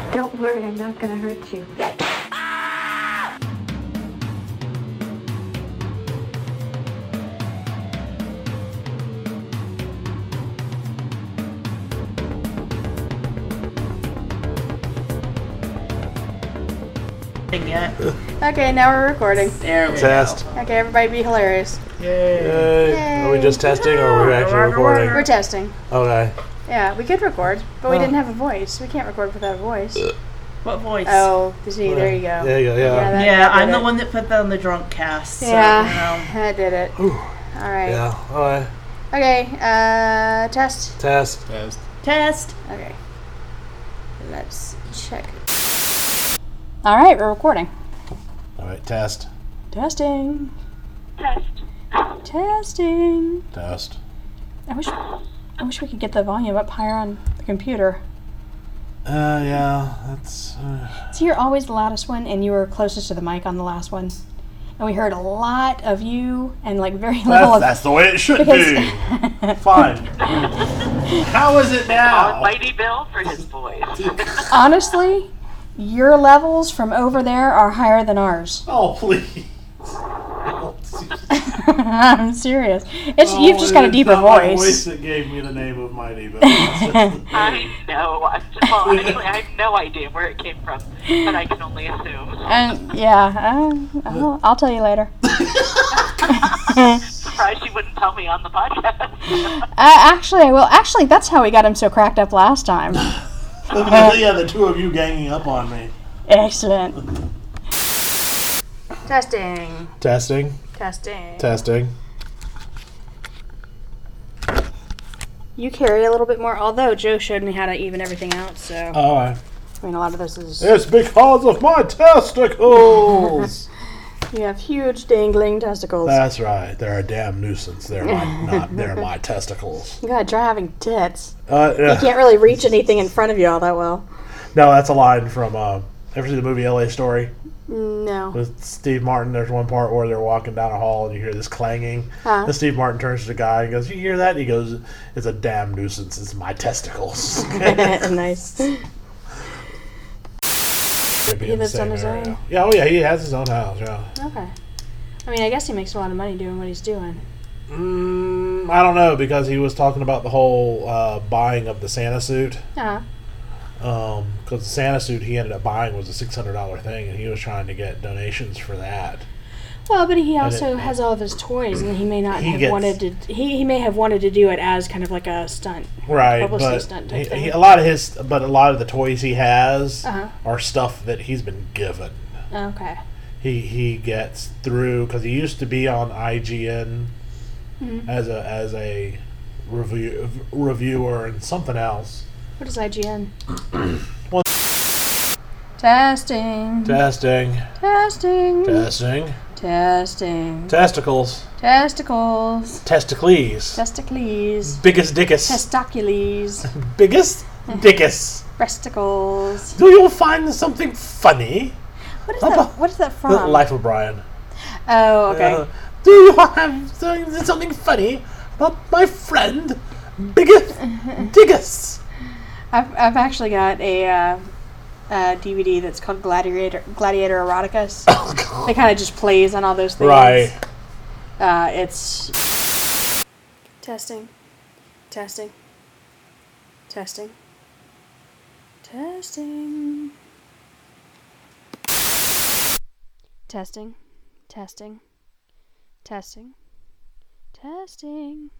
Don't worry, I'm not gonna hurt you. Yet. Okay, now we're recording. There we Test. go. Okay, everybody be hilarious. Yay. Are we just testing or are we actually recording? We're testing. Okay. Yeah, we could record, but we didn't have a voice. We can't record without a voice. What voice? Oh, see, there you go. There you go, yeah. that I'm did the it. one that put that on the drunk cast. So, Yeah, that did it. Ooh. All right. Yeah, alright. Okay, test. Test. Test. Okay. Let's check. All right, we're recording. Alright, test. Testing. Test. Testing. Test. I wish we could get the volume up higher on the computer. Yeah, that's... So you're always the loudest one, and you were closest to the mic on the last one. And we heard a lot of you, and like very little of... That's the way it should be. Fine. How is it now? Mighty Bill for his voice. Honestly, your levels from over there are higher than ours. Oh, please. I'm serious. You've just got a deeper it's not my voice. voice that gave me the name of Mighty Bill. I know. Well, actually, I have no idea where it came from, but I can only assume. And yeah, I'll tell you later. Surprised you wouldn't tell me on the podcast. Actually, I will. Actually, that's how we got him so cracked up last time. Yeah, the two of you ganging up on me. Excellent. Testing. Testing. Testing. Testing. You carry a little bit more, although Joe showed me how to even everything out, so... Alright. I mean, a lot of this is... It's because of my testicles! You have huge dangling testicles. That's right. They're a damn nuisance. They're my testicles. God, try having tits. Yeah. You can't really reach anything in front of you all that well. No, that's a line from, ever see the movie L.A. Story? No. With Steve Martin, there's one part where they're walking down a hall and you hear this clanging. And Steve Martin turns to the guy and goes, "You hear that?" And he goes, "It's a damn nuisance. It's my testicles." Nice. He lives on his own? Yeah, oh yeah, he has his own house, yeah. Okay. I mean, I guess he makes a lot of money doing what he's doing. I don't know, because he was talking about the whole buying of the Santa suit. Uh-huh. Because the Santa suit he ended up buying was a $600 thing, and he was trying to get donations for that. Well, but he also has all of his toys, and he may not have wanted to... He may have wanted to do it as kind of like a stunt. Right, publicity stunt type thing. a lot of the toys he has are stuff that he's been given. Okay. He gets through, because he used to be on IGN as a reviewer and something else. What is IGN? Well, Testing. testing. Testing. Testing. Testing. Testicles. Testicles. Testicles. Testicles. Biggest dickus. Testacules. Biggest dickus. Breasticles. Do you find something funny? What is that? What is that from? Life of Brian. Oh, okay. Do you have something funny about my friend, Biggest Dickus? I've actually got a DVD that's called Gladiator Eroticus. Oh, God. It kind of just plays on all those things. Right. It's testing, testing, testing, testing, testing, testing, testing, testing.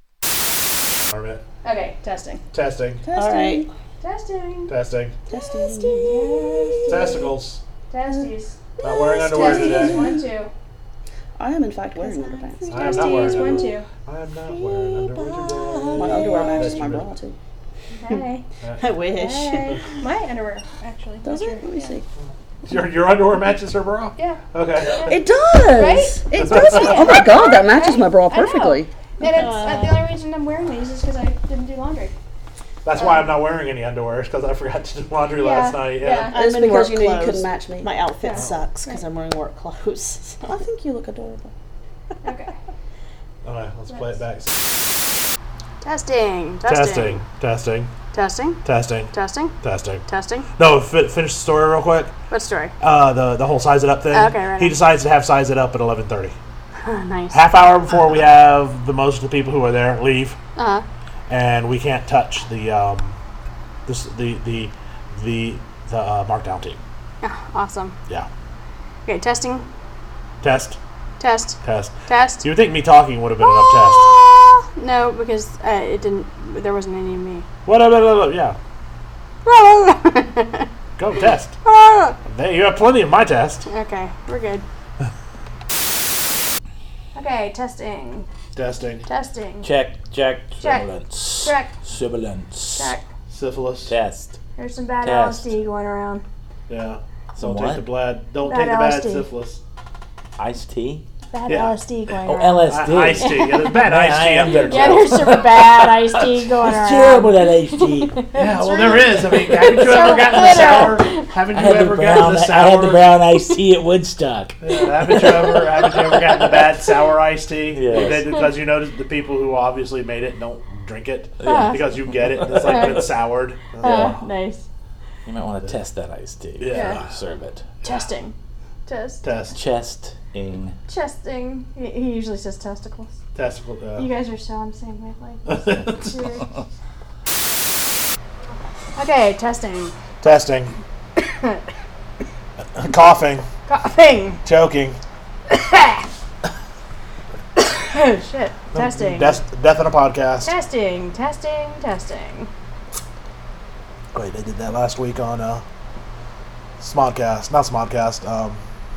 Okay, testing. Testing. All right. Testing. Testing. Testing. Testicles. Testes. Not wearing underwear Testes. today. 1, 2. I am in fact wearing underpants. I am not wearing Testes. 1, underwear. 2. I am not wearing underwear today. My underwear matches my bra too. Hey. I wish. Hey. My underwear, actually. Does it? Let me see. Your underwear matches her bra? Yeah. Okay. It does. Right? It does. Oh my god, that matches my bra I know. perfectly. And it's, the only reason I'm wearing these is because I didn't do laundry. That's why I'm not wearing any underwear, because I forgot to do laundry last night. Yeah. It's I'm in because work you knew you clothes. couldn't match me. My outfit Yeah. sucks because I'm wearing work clothes. I think you look adorable. Okay. Okay, let's play it back. Testing. Testing. Testing. Testing. Testing. Testing. Testing. Testing. No, finish the story real quick. What story? The whole size it up thing. Okay, right He on. decides to have size it up at 11:30. Nice. Half hour before we have the most of the people who are there leave, Uh huh. and we can't touch the markdown team. Awesome. Yeah. Okay, testing. Test. Test. You would think me talking would have been enough test. No, because it didn't. There wasn't any of me. What? Yeah. Go test. There, you have plenty of my test. Okay, we're good. Okay, testing. Testing. Testing. Check. Check. Sibilance. Check. Sibilance. Check. Syphilis. Test. There's some bad Test. LSD going around. Yeah. Some Don't what? take the bad. Don't Bad take the bad LSD. syphilis. Iced tea? Bad Yeah. LSD going Oh, around. LSD. Iced tea. Yeah, there's bad iced tea up there. Yeah, there's some bad iced tea going around. It's terrible, that iced tea. Yeah, well, there is. I mean, haven't you ever gotten the sour? Haven't I you had ever the gotten brown. the I sour? had the brown iced tea at Woodstock. Yeah, haven't you ever gotten the bad sour iced tea? Yes. Because you notice the people who obviously made it don't drink it Yeah. because you get it. It's like been soured. Nice. You might want to test that iced tea. Yeah. Serve it. Testing. Test. Test. Chesting. Testing. He usually says testicles. Testicle. You guys are so on the same wavelength. Seriously. Okay, testing. Testing. Coughing. Coughing. Choking. Oh shit. Testing. Death on a podcast. Testing. Testing. Testing. Wait, they did that last week on Smodcast. Not Smodcast.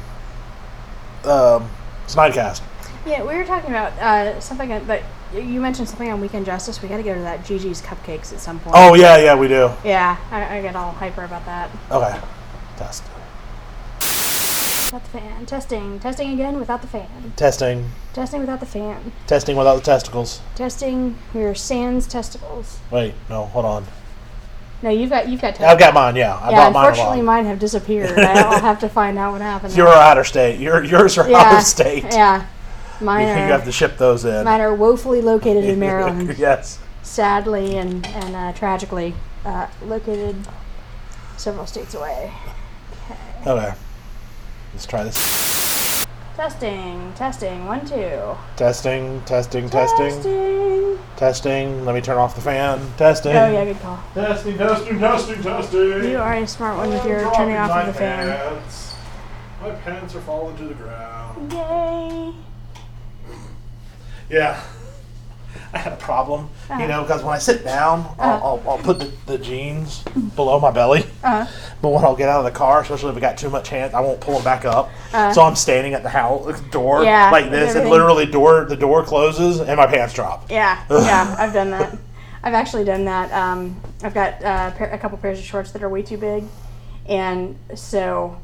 Snidecast. Yeah, we were talking about something that you mentioned something on Weekend Justice. We got to go to that Gigi's Cupcakes at some point. Oh, yeah, we do. Yeah, I get all hyper about that. Okay. Test. Without the fan. Testing. Testing again without the fan. Testing. Testing without the fan. Testing without the testicles. Testing your sans testicles. Wait, no, hold on. No, you've got testicles. I've got mine, yeah. I Yeah, brought mine unfortunately, along. mine have disappeared. I'll have to find out what happened. You're out of state. Yours are out of state. Yeah, mine You are. have to ship those in. Mine are woefully located in Maryland. Yes. Sadly and tragically located several states away. Okay. Let's try this. Testing. 1, 2. Testing. Testing. Testing. Let me turn off the fan. Testing. Oh yeah, good call. Testing. You are a smart one with your turning off of the fan. Pants. My pants are falling to the ground. Yay! Yeah. I had a problem, because when I sit down, I'll put the jeans below my belly. But when I'll get out of the car, especially if I got too much hands, I won't pull them back up. So I'm standing at the house door Yeah, like this, and everything. literally the door closes and my pants drop. Yeah, I've done that. I've actually done that. I've got a couple pairs of shorts that are way too big, and so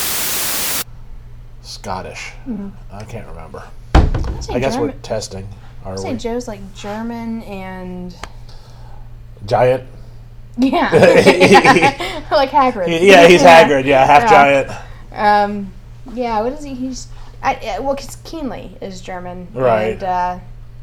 Scottish. I can't remember. say I guess German- we're testing. Are I'd say we? Joe's like German and Giant. yeah, like Hagrid. Yeah, he's Hagrid. Yeah, half Yeah. giant. Yeah, what is he? He's because Keenly is German, Right. And,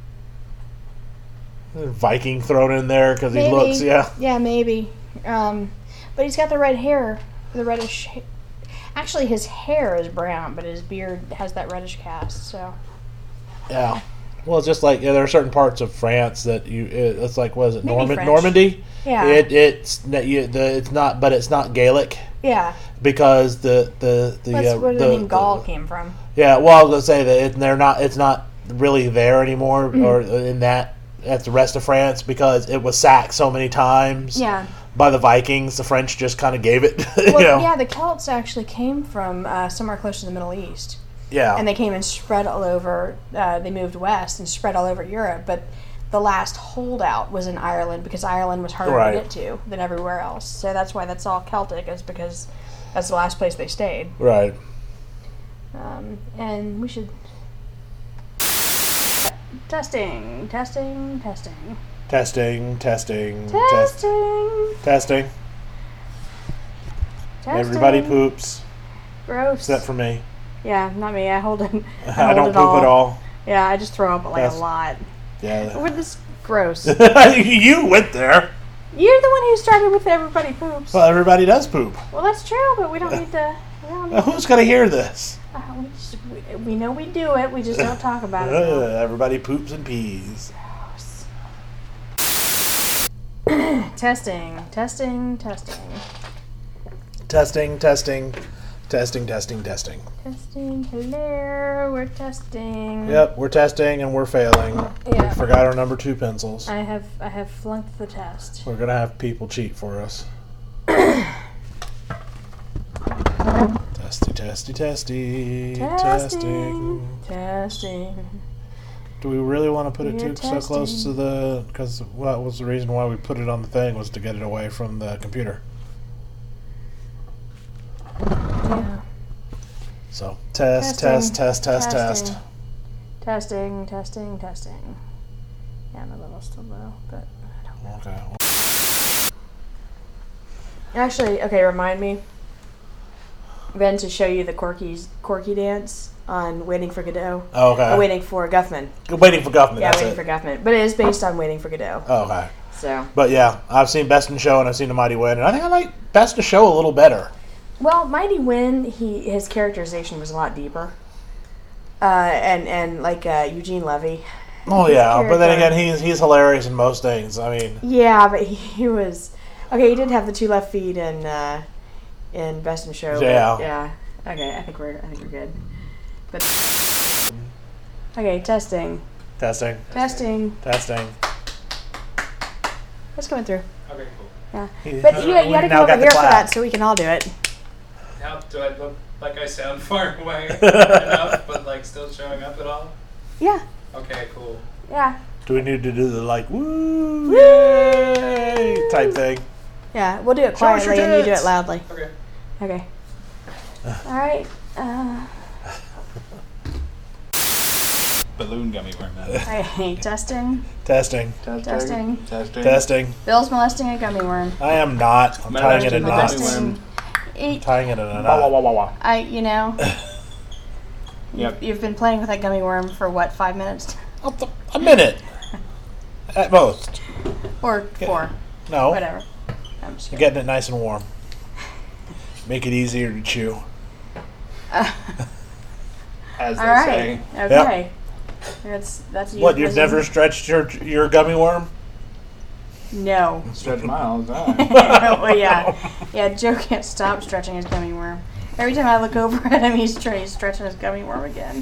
Viking thrown in there because he maybe, looks. Yeah. yeah, maybe. But he's got the red hair, the reddish. Actually, his hair is brown, but his beard has that reddish cast. So Yeah. Well, it's just like there are certain parts of France that it's like, what is it, Maybe French. Normandy? yeah, It's not, but it's not Gaelic yeah. because the That's where the name Gaul came from. Yeah, well, I was gonna say that it's not really there anymore, or in that's the rest of France because it was sacked so many times Yeah. by the Vikings. The French just kind of gave it, Well, yeah, the Celts actually came from somewhere close to the Middle East. Yeah. And they came and spread all over, they moved west and spread all over Europe. But the last holdout was in Ireland because Ireland was harder Right. to get to than everywhere else. So that's why that's all Celtic, is because that's the last place they stayed. Right. And we should... Testing. Testing. Everybody poops Gross. except for me. Yeah, not me. I hold it. I don't poop at all. Yeah, I just throw up like That's- a lot. Yeah. With this gross. You went there. You're the one who started with everybody poops. Well, everybody does poop. Well, that's true, but we don't need to. We don't need Now, who's gonna hear this? we know we do it. We just don't talk about it. Everybody poops and pees. Testing. Testing. Testing. Hello, we're testing. Yep, we're testing and we're failing. Yeah. We forgot our number 2 pencils. I have flunked the test. We're gonna have people cheat for us. Testing. Testing. Do we really want to put it We're so close testing. to the? Because what was the reason why we put it on the thing was to get it away from the computer. Yeah. So test. Testing. Yeah, my level's still low, but I don't know. Okay. Actually, okay, remind me, Ben, to show you the Corky dance on Waiting for Godot. Oh, okay. Waiting for Guffman. Waiting for Guffman. Yeah, That's Waiting it. for Guffman. But it is based on Waiting for Godot. Oh, okay. So, But yeah, I've seen Best in Show and I've seen The Mighty Wind, and I think I like Best in Show a little better. well, Mighty Wind, his characterization was a lot deeper. And like Eugene Levy. Oh yeah, but then character. again, he's hilarious in most things. I mean, Yeah, but he was okay. He did have the 2 left feet in Best in Show. but Yeah. yeah. Okay, I think we're good. But okay, testing. testing. It's coming through. Okay, cool. Yeah, but you got to now come over got the here for clap. that, so we can all do it. Now, do I look like I sound far away enough, but like still showing up at all? Yeah, Okay, cool. yeah, Do we need to do the like woo yay type thing? yeah. We'll do it Show us your quietly, and you do tits. it loudly. Okay. Okay. All right. Balloon gummy worm. Okay, testing. Testing. Bill's molesting a gummy worm. I am not. I'm tying it in knots. Testing. Tying it in a knot. You know. You've been playing with that gummy worm for what, 5 minutes? A minute. At most. Or 4. No. Whatever. I'm just You're kidding. getting it nice and warm. Make it easier to chew. As All they right. say. Okay. That's What, you've euphemism. never stretched your gummy worm? No. Stretch mine all the time. Well, yeah. Joe can't stop stretching his gummy worm. Every time I look over at him, he's stretching his gummy worm again.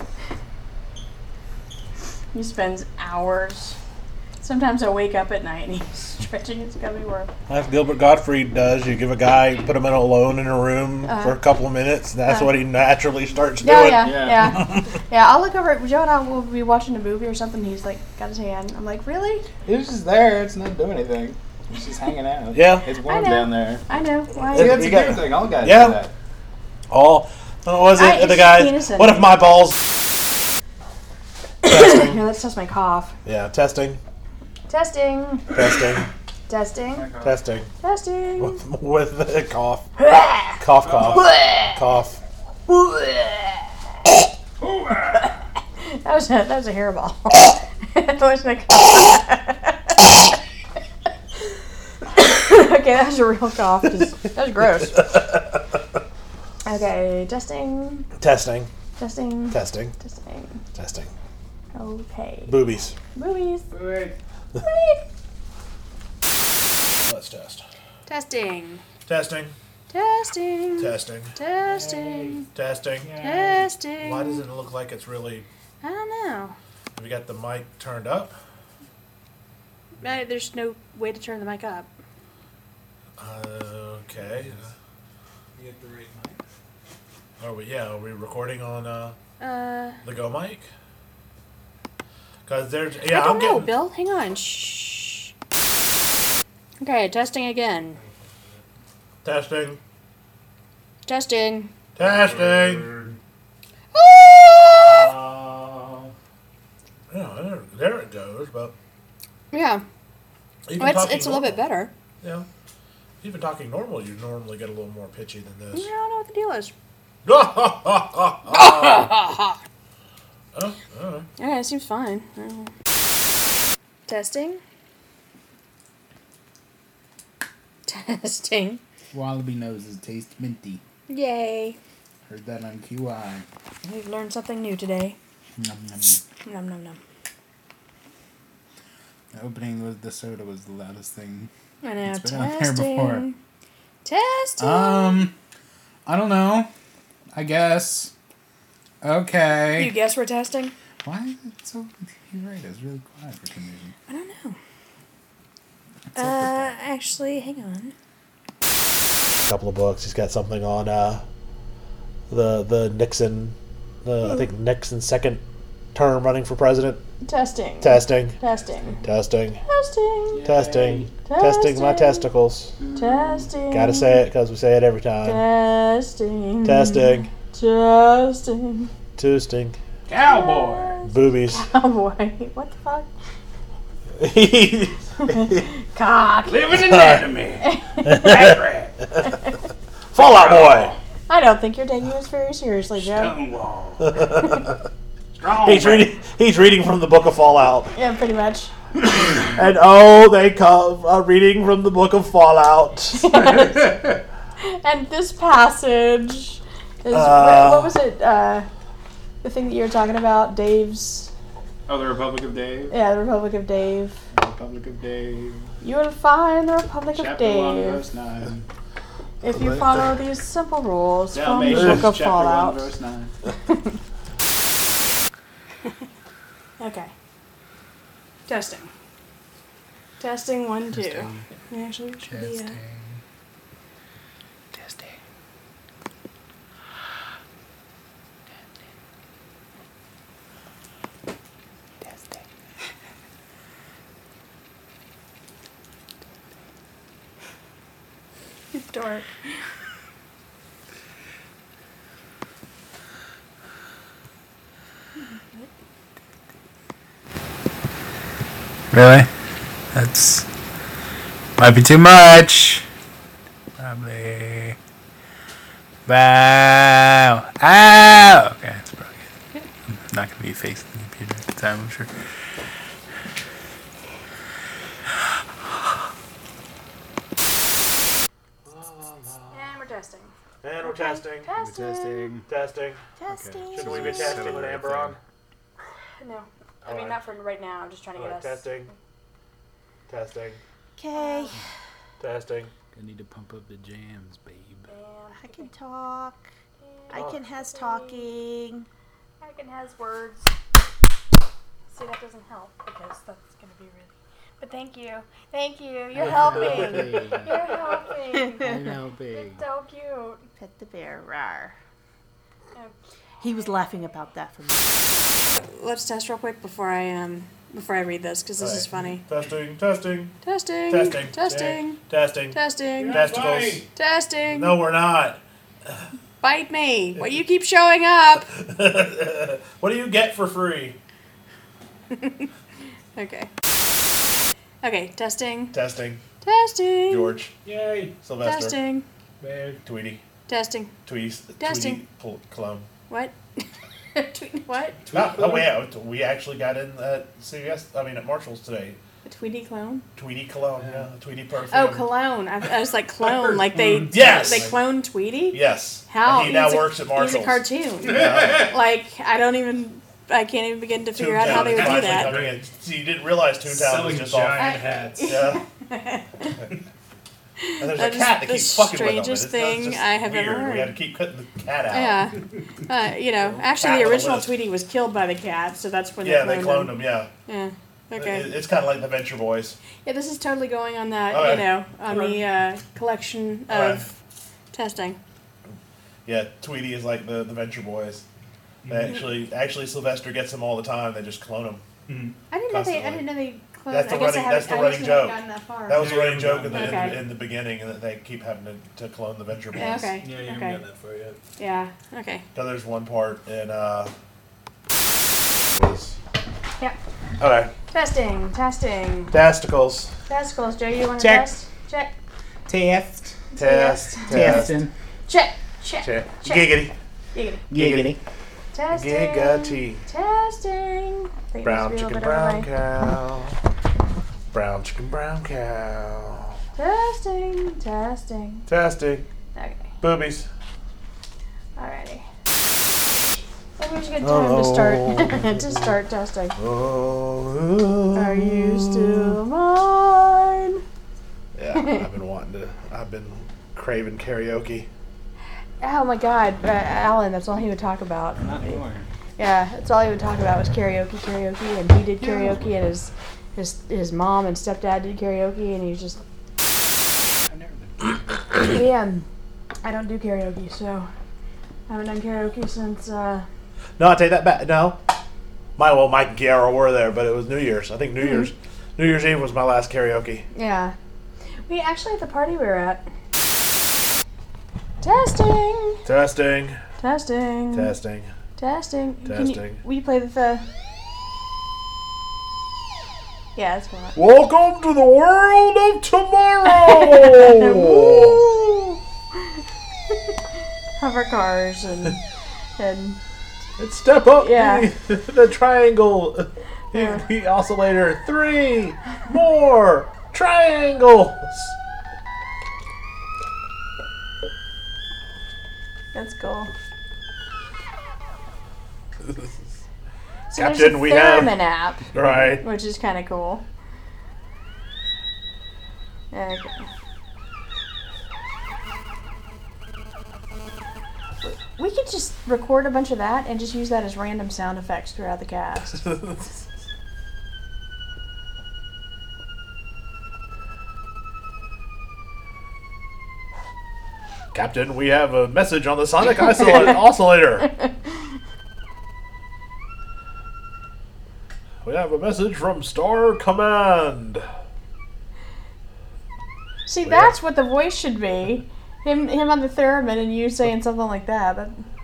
He spends hours. Sometimes I wake up at night and he's stretching his gummy worm. That's Gilbert Gottfried does. You give a guy, put him alone in a room for a couple of minutes, and that's what he naturally starts doing. Yeah. I'll look over at Joe and I will be watching a movie or something. He's like got his hand. I'm like, really? It's just there. It's not doing anything. It's just hanging out. Yeah. It's I warm know. down there. I know. Why? See, that's You a got- good thing. All guys Yeah. do that. What was it? It's The guys. penis What if my balls? Testing. No, let's test my cough. Yeah, testing. Testing. Testing. Testing. Testing. Testing. With the cough. Cough. Cough. That was a hairball. That wasn't a cough. Okay, that was a real cough. That was gross. Okay, testing. Testing. Testing. Testing. Testing. Testing. Okay. Boobies. Movies. Wait. Let's test. Testing. Testing. Testing. Testing. Testing. Testing. Testing. Why does it look like it's really? I don't know. Have we got the mic turned up? There's no way to turn the mic up. Okay. You get the right mic. Are we recording on the Go mic? Because there's I don't I'm know, getting Bill. Hang on. Shh. Okay, testing again. testing. Testing. Testing. Ah! Yeah, there it goes. But Yeah. even Well, talking it's a little bit normal- better. Yeah. Even talking normal, you normally get a little more pitchy than I this. don't know what the deal is. Oh, all right. Yeah, it seems fine. I don't know. Testing. Testing. Wallaby noses taste minty. Yay. Heard that on QI. We've learned something new today. Nom, nom, nom. Nom nom nom. The opening with the soda was the loudest thing. I know. It's been out there before. Testing. I don't know. I guess. Okay. You guess we're testing? Why is it so... You're right, it's really quiet for some reason. I don't know. What's up with that? Actually, hang on. A couple of books. He's got something on the Nixon, I think Nixon's second term running for president. Testing. Testing. Testing. Testing. Testing. Testing. Testing my testicles. Testing. Gotta say it because we say it every time. Testing. Testing. Testing. Toasting. Cowboy! Boobies. Cowboy. What the fuck? Cock. Living anatomy! Fallout Boy. I don't think you're taking this very seriously, Joe. Stonewall. Strong He's reading from the Book of Fallout. Yeah, pretty much. And oh, they come reading from the Book of Fallout. And this passage is what was it? The thing that you were talking about, Dave's. Oh, the Republic of Dave? Yeah, the Republic of Dave. The Republic of Dave. You will find the Republic of Chapter 1, Dave verse 9. if you follow these simple rules from the Dalmatians, Book of chapter Fallout. 1, verse 9. Okay. Testing. Testing 1, 2. Testing. Actually, it should be Testing. Testing. Testing. Dork. Really? That's... might be too much. Probably... Wow! Ow! Okay, that's probably good. I'm not going to be facing the computer at the time, I'm sure. And we're testing. And we're testing. Testing. Testing. Testing. Should we be testing with Amber on? No. I mean, Alright. not for right now. I'm just trying to get us. Testing. Testing. Okay. Testing. I need to pump up the jams, babe. I can talk. I Oh. can has talking. I can has words. See, that doesn't help because that's going to be really. But thank you. Thank you. You're helping. You're helping. I'm helping. So cute. Pet the bear. Rawr. Okay. He was laughing about that for me. Let's test real quick before I read this because this is funny. Testing. Testing. Testing. Testing. Testing. Testing. Testing. Testicles. Testing. No, we're not. Bite me. Well, you keep showing up. What do you get for free? Okay. Okay. Testing. Testing. Testing. George. Yay! Sylvester. Testing. Babe. Tweety. Testing. Tweety. Testing. Tweety clone. What? What? Oh yeah, we actually got in at CVS. I mean at Marshall's today. A Tweety clone? Tweety cologne, yeah, Tweety perfume. Oh, cologne. I was like clone, like they Yes! they cloned Tweety. Yes. How? And he now He's a- works at Marshall's. He's a cartoon. Yeah. Like I can't even begin to figure out how they would do Finally that. coming in. See, you didn't realize Toontown was Selling just giant off. hats. Yeah. And there's That a is cat that the keeps fucking with them. strangest It's thing just I have ever weird. heard. We had to keep cutting the cat out. Yeah. You know, Cat actually the with a original lisp. Tweety was killed by the cat, so that's when Yeah, they they cloned cloned him. Yeah. Yeah. Okay. It's kind of like the Venture Boys. Yeah, this is totally going on that, Okay. you know, on the collection of Alright. testing. Yeah, Tweety is like the Venture Boys. They actually Sylvester gets them all the time. They just clone them. I didn't know they cloned. That's the I guess running- I that's the haven't running joke. gotten that far. That was a Yeah, running you joke haven't Okay. in the beginning, and that they keep having to clone the Venture Boys. Yeah, okay. Yeah, you haven't okay. got that far yet. Yeah. Okay. So there's one part in Yeah. Okay. Testing. Testing. Testicles. Testicles. Joe, you want to Check. test? Check. Test. Test. Testing. Check. Check. Check. Check. Giggity. Giggity. Giggity. Testing. Giggity. Testing. I think it Brown needs to be a chicken, little bit brown out of the way. cow. Brown chicken, brown cow. Testing. Testing. Testing. Okay. Boobies. Alrighty. Maybe we should get time to start to start testing. Oh, Are you still mine? Yeah, I've been craving karaoke. Oh my God, Alan, that's all he would talk about. Not anymore. Yeah, that's all he would talk about was karaoke, and he did karaoke, and his mom and stepdad did karaoke, and he was just. I've never been. Yeah, I don't do karaoke, so I haven't done karaoke since. No, I take that back. No, Mike and Kiara were there, but it was New Year's. I think New Year's Eve was my last karaoke. Yeah, we actually at the party we were at. Testing. Testing. Testing. Testing. Testing. Testing. Will you play the? Yeah, that's fine. Welcome to the world of tomorrow. Woo! Hover cars and Let's step up Yeah. the triangle. Yeah. The oscillator. 3 more triangles. let's go. So Captain, there's a we have- Theremin app, Right. which is kind of cool. Okay. We could just record a bunch of that and just use that as random sound effects throughout the cast. Captain, we have a message on the sonic oscillator. We have a message from Star Command. See, that's what the voice should be. Him on the theremin and you saying something like that.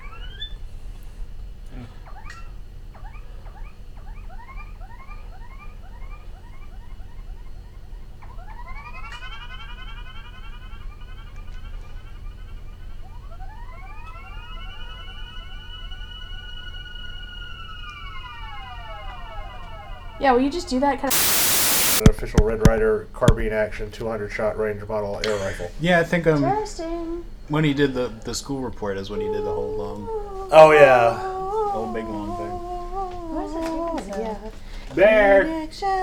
Yeah, will you just do that kind of An official Red Ryder carbine action 200 shot range model air rifle. Yeah, I think testing? when he did the school report is when he did the whole Oh yeah. whole big long thing. What is it? Yeah. Bear.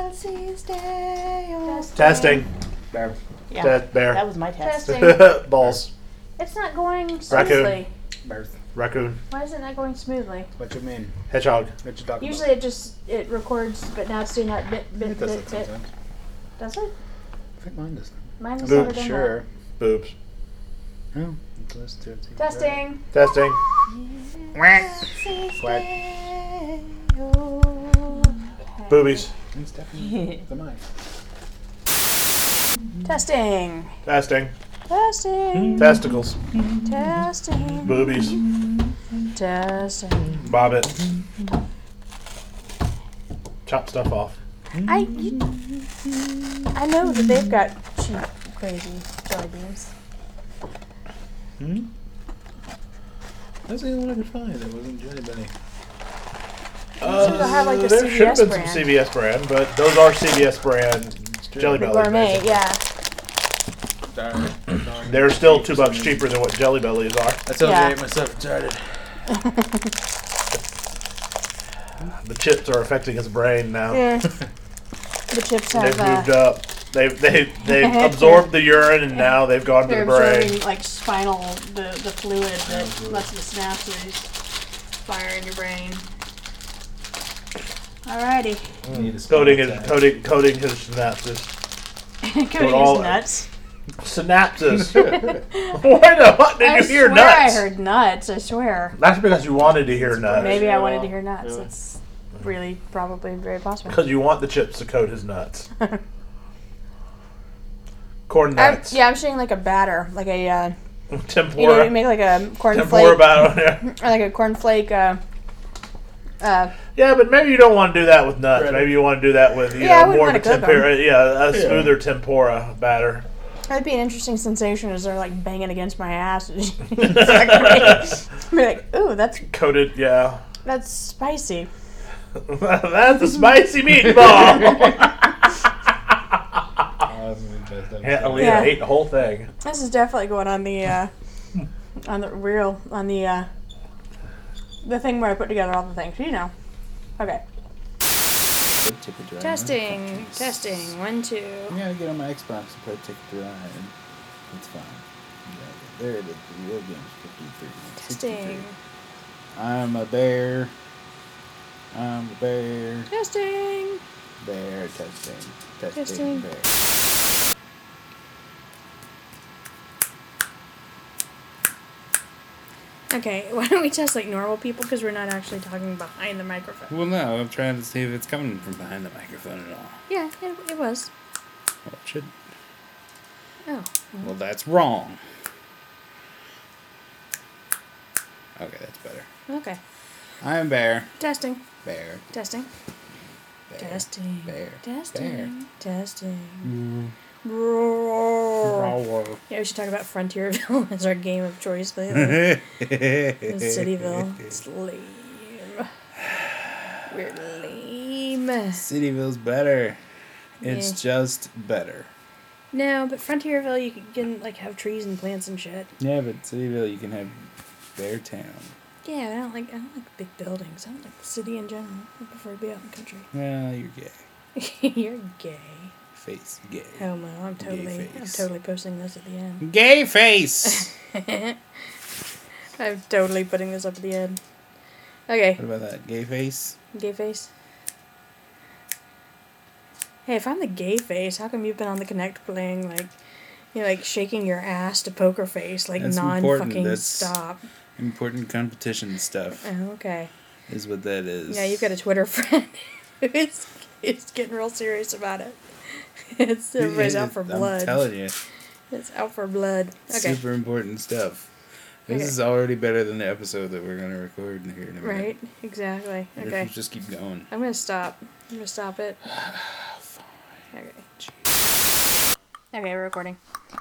Testing. Bear. Yeah, Bear. that was my test. Testing. Balls. It's not going smoothly. Bear. Raccoon. Why is it not going smoothly? What you mean? Hedgehog. What you talking Usually it records, but now it's doing that bit. about? It does that sometimes. Does it? I think mine does. Mine has Boop, never done Sure. Boobs. Oh, let's do it. that. Testing. Testing. Quack. Boobies. It's definitely the mic. Testing. Testing. Testing. Testicles. Testing. Boobies. Testing. Bob it. Chop stuff off. I know that they've got cheap, crazy jelly beans. That's the only one I could find that wasn't Jelly Belly. They'll have like a There should have CVS been brand. some CVS brand, but those are CVS brand Jelly The Bellies. gourmet, basically. yeah. Darn. They're still $2 cheaper than what Jelly Bellies are. I told Yeah. you I ate myself retarded. The chips are affecting his brain now. Yeah. The chips They've have moved up. They've absorbed the urine and now they've gone to they're the brain. absorbing like spinal the fluid that lets the synapses fire in your brain. Alrighty. Coating his synapses. Coating all- his nuts. Synapses. Why the fuck did I you hear swear nuts? I heard nuts, I swear. That's because you wanted to hear nuts. Maybe I wanted to hear nuts. It's really probably very possible. Because you want the chips to coat his nuts. Corn nuts. I'm shooting like a batter, like a Tempura. you know, you make like a corn Tempura flake, batter. or like a corn flake. Yeah, but maybe you don't want to do that with nuts. Maybe you want to do that with Yeah, I know wouldn't more of a wanna cook 'em. tempura. Yeah, a smoother tempura batter. That'd be an interesting sensation as they're like banging against my ass. I'd be like, ooh, that's Coated, yeah. spicy. That's a spicy meatball. best episode. Yeah, Aaliyah Yeah. ate the whole thing. This is definitely going on the thing where I put together all the things. You know. Okay. Testing. 1, 2. I'm gonna get on my Xbox and play Ticket to Ride. It's fine. Yeah, there it is. The real game's 53. Testing. 63. I'm a bear. Testing. Bear testing. Testing. Bear. Okay, why don't we test like normal people because we're not actually talking behind the microphone. Well, no, I'm trying to see if it's coming from behind the microphone at all. Yeah, it was. Well, it should. Oh. Well, that's wrong. Okay, that's better. Okay. I'm Bear. Testing. Bear. Testing. Bear. Testing. Bear. Testing. Testing. Mm. Roar. Yeah, we should talk about Frontierville as our game of choice lately. Cityville. It's lame. We're lame. Cityville's better. It's just better. No, but Frontierville you can like have trees and plants and shit. Yeah, but Cityville you can have Bear Town. Yeah, I don't like big buildings. I don't like the city in general. I prefer to be out in the country. Well, you're gay. You're gay. Face gay. Hell no, I'm totally posting this at the end. Gay face. I'm totally putting this up at the end. Okay. What about that? Gay face? Gay face. Hey, if I'm the gay face, how come you've been on the Connect playing like, like shaking your ass to poker face like That's important. non-fucking That's stop. Important competition stuff. Oh, okay. Is what that is. Yeah, you've got a Twitter friend who's getting real serious about it. Everybody's out for blood. I'm telling you. It's out for blood. Okay. Super important stuff. This is already better than the episode that we're going to record in here in a minute. Right, exactly. Okay. If you just keep going. I'm going to stop. I'm going to stop it. Okay. Okay, we're recording.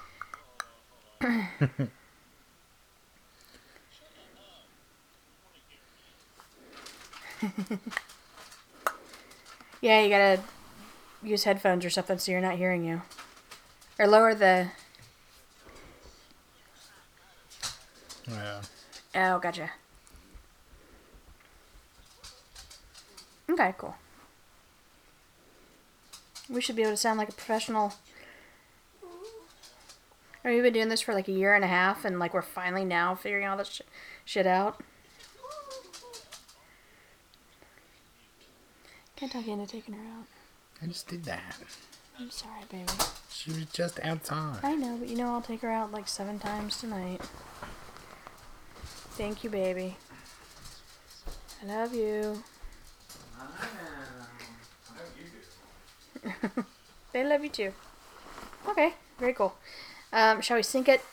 Yeah, you gotta use headphones or something so you're not hearing you. Or lower the... Yeah. Oh, gotcha. Okay, cool. We should be able to sound like a professional. Or we've been doing this for like a year and a half and like we're finally now figuring all this shit out. Can't talk you into taking her out. I just did that. I'm sorry, baby. She was just outside. I know, but I'll take her out like 7 times tonight. Thank you, baby. I love you. They love you too. Okay, very cool. Shall we sync it?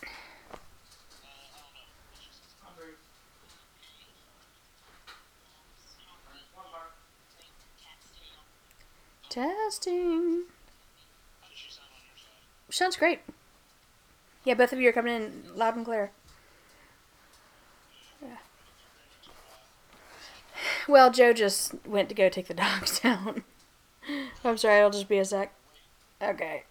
Testing. Sounds great. Yeah, both of you are coming in loud and clear. Yeah. Well, Joe just went to go take the dogs down. I'm sorry, it'll just be a sec. Okay.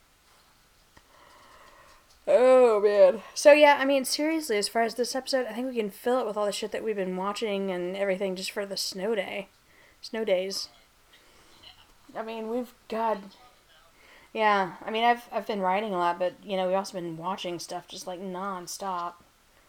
Oh, man. So, yeah, I mean, seriously, as far as this episode, I think we can fill it with all the shit that we've been watching and everything just for the snow days. I mean, we've got... Yeah, I mean, I've been writing a lot, but, we've also been watching stuff just, like, non-stop.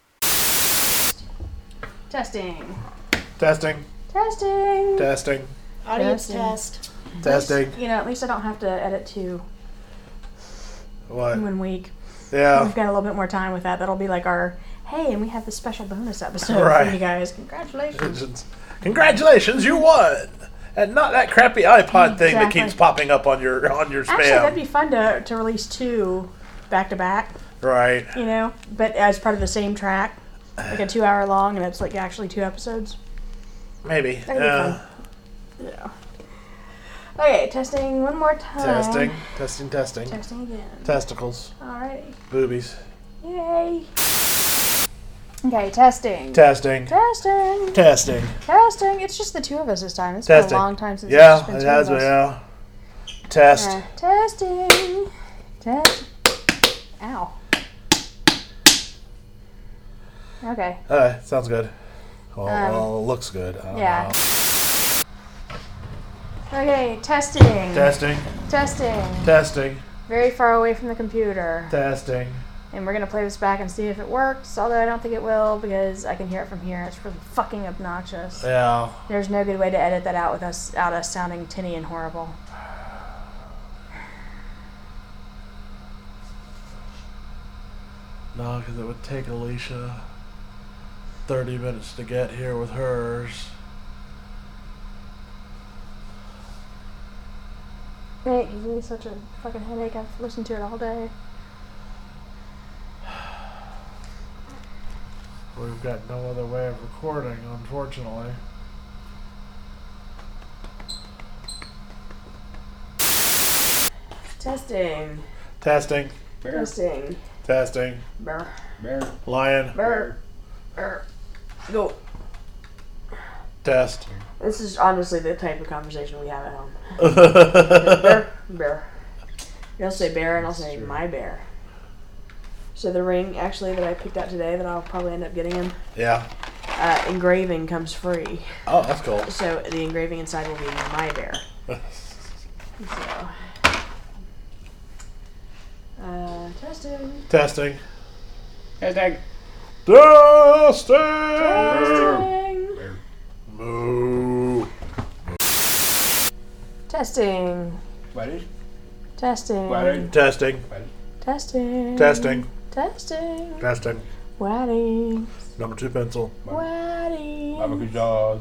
Testing. Testing. Testing. Testing. Audience test. Testing. At least I don't have to edit 2 What? in 1 week. Yeah. We've got a little bit more time with that. That'll be like our, hey, and we have this special bonus episode Right. for you guys. Congratulations. Congratulations, you won! And not that crappy iPod thing that keeps popping up on your spam. Actually, that'd be fun to release 2 back to back. Right. But as part of the same track, like a 2-hour long, and it's like actually 2 episodes. Maybe. That'd be fun. Yeah. Okay, testing one more time. Testing. Testing again. Testicles. Alrighty. Boobies. Yay. Okay, testing. Testing. It's just the 2 of us this time. It's Testing. been a long time since Yeah, it's been it 2 has of been, us. yeah. Test. Testing. Ow. Okay. Alright, sounds good. Well, looks good. I don't yeah. know. Okay, testing. Testing. Testing. Testing. Very far away from the computer. Testing. And we're going to play this back and see if it works, although I don't think it will because I can hear it from here. It's really fucking obnoxious. Yeah. There's no good way to edit that out without us sounding tinny and horrible. No, because it would take Alicia 30 minutes to get here with hers. It gives me such a fucking headache. I've listened to it all day. We've got no other way of recording, unfortunately. Testing. Testing. Testing. Testing. Brr. Lion. Brr. Brr. Go. Test. This is honestly the type of conversation we have at home. Bear. Bear. You'll say bear and I'll say my bear. So the ring actually that I picked out today that I'll probably end up getting him. Yeah. Engraving comes free. Oh, that's cool. So the engraving inside will be my bear. So. Testing. Testing. Hashtag. Testing. Testing. Moo. Testing. What? Testing. What? Testing. Testing. Testing. Testing. Testing. Wadding. Number 2 pencil. Wadding. Barbecue jaws.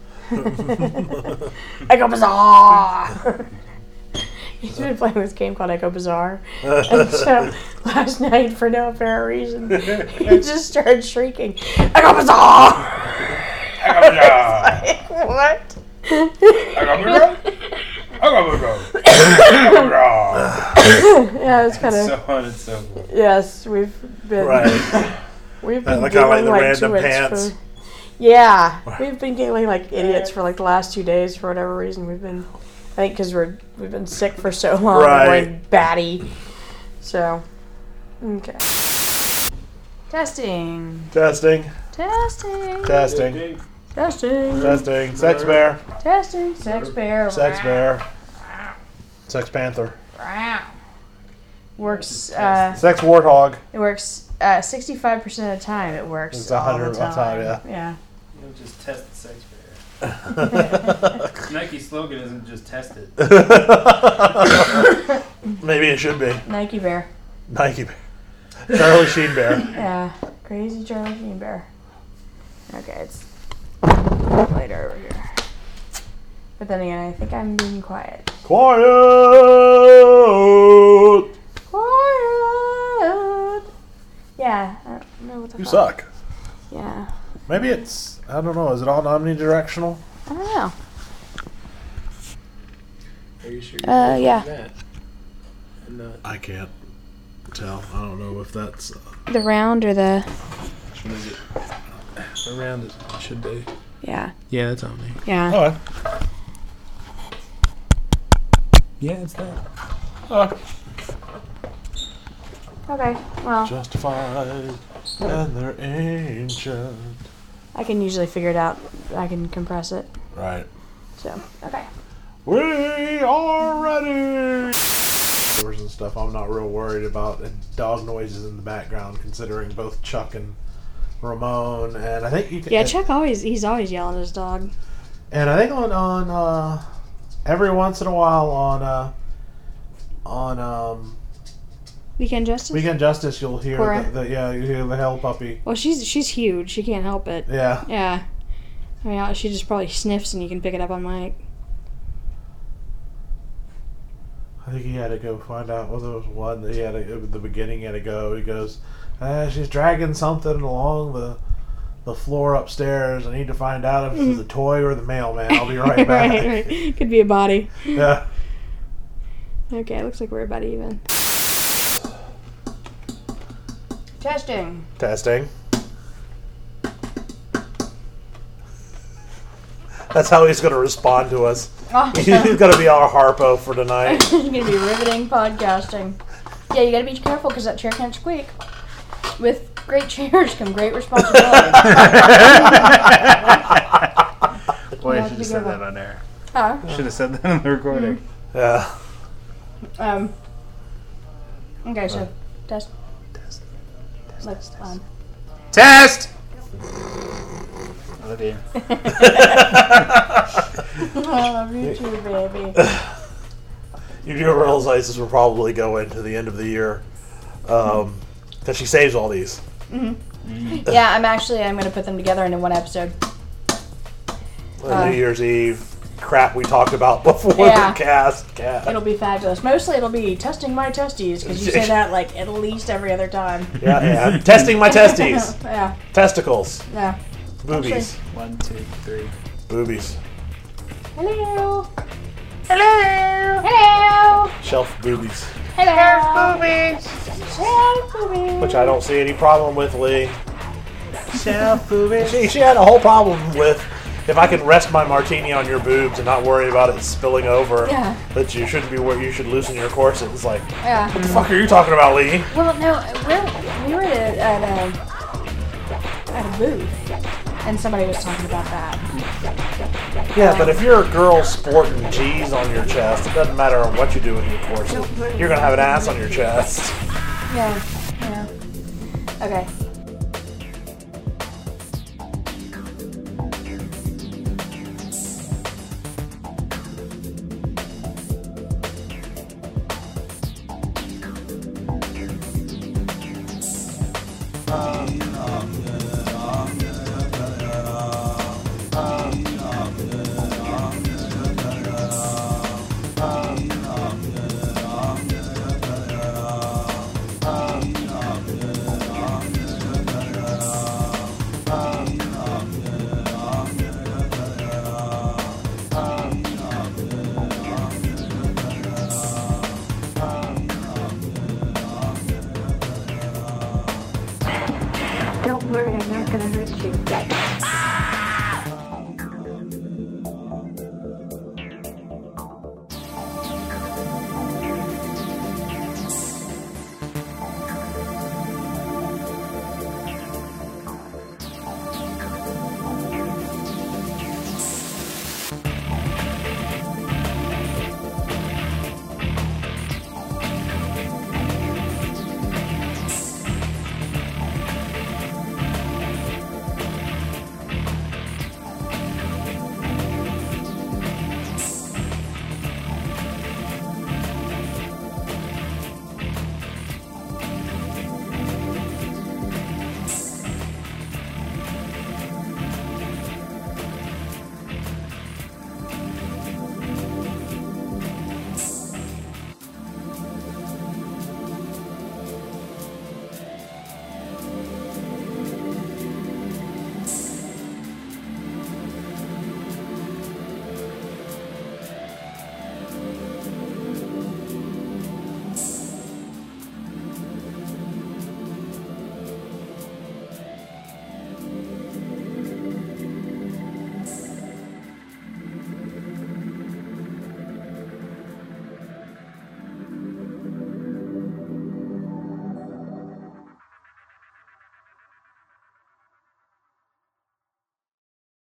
Echo Bazaar! He's been playing this game called Echo Bazaar. And so last night, for no apparent reason, he just started shrieking, Echo Bazaar! Echo Bazaar! Like, what? Echo Bazaar? Yeah, it's kind of. So fun, it's so cool. Yes, we've been. Right. We've been Like kinda like giggling the like random twits pants. for. Yeah, we've been giggling like idiots for like the last 2 days for whatever reason. We've been, I think, because we've been sick for so long. Right. We're going batty. So, okay. Testing. Testing. Testing. Testing. Testing. Testing. Sex bear. Testing. Sex bear. Sex bear. Sex panther. Works. Sex warthog. It works 65% of the time. It works. It's all 100 the time. yeah. Yeah. You'll just test the sex bear. Nike's slogan isn't just test it. Maybe it should be. Nike bear. Nike bear. Charlie Sheen bear. Yeah. Crazy Charlie Sheen bear. Okay, it's later over here. But then again, I think I'm being quiet. Quiet. Quiet. Yeah. I don't know what the You fuck. suck. Yeah. Maybe it's, I don't know, is it all omnidirectional? I don't know. Are you sure Yeah. that? I can't tell. I don't know if that's The round or the. Which one is it? Around it should be. Yeah. Yeah, that's on me. Yeah. alright. Yeah, it's that. Okay. Well, Justified and they're ancient. I can usually figure it out. I can compress it. Right. So, okay. We are ready. Doors and stuff. I'm not real worried about and dog noises in the background, considering both Chuck and Ramon, and I think you can. Yeah, Chuck he's always yelling at his dog. And I think on every once in a while on Weekend Justice? Weekend Justice, you'll hear Cora? you hear the hell puppy. Well, she's huge. She can't help it. Yeah. Yeah. I mean, she just probably sniffs and you can pick it up on mic. I think he had to go find out. Well, there was one that he had to, at the beginning. He had to go. He goes, she's dragging something along the floor upstairs. I need to find out if it's the toy or the mailman. I'll be right back. right. Could be a body. Yeah. Okay, looks like we're about even. Testing. Testing. That's how he's going to respond to us. Oh, He's going to be our Harpo for tonight. It's going to be riveting podcasting. Yeah, you gotta be careful because that chair can squeak. With great chairs come great responsibility. Boy, I should have said that on air. Huh? Should have said that on the recording. Yeah. Okay, so test. Let's Test! I love you. I love you too, baby. You do realize this will probably go into the end of the year. Because she saves all these. Yeah, I'm going to put them together into one episode. New Year's Eve crap we talked about before Yeah. the cast. It'll be fabulous. Mostly it'll be testing my testes, because you say that like at least every other time. Yeah. Testing my testes. Yeah. Testicles. Yeah. Boobies. 1, 2, 3. Boobies. Hello. Hello. Hello. Shelf boobies. Hello. Boobies. Shelf boobies. Which I don't see any problem with, Lee. Shelf boobies. She had a whole problem with, if I could rest my martini on your boobs and not worry about it spilling over, Yeah. that you shouldn't be where you should loosen your corset. It's like, Yeah. what the fuck are you talking about, Lee? Well, no, we were at a booth, and somebody was talking about that. Yeah, but if you're a girl sporting G's on your chest, it doesn't matter what you do with your corset. You're gonna have an ass on your chest. Yeah. Okay. Don't worry, I'm not gonna hurt you.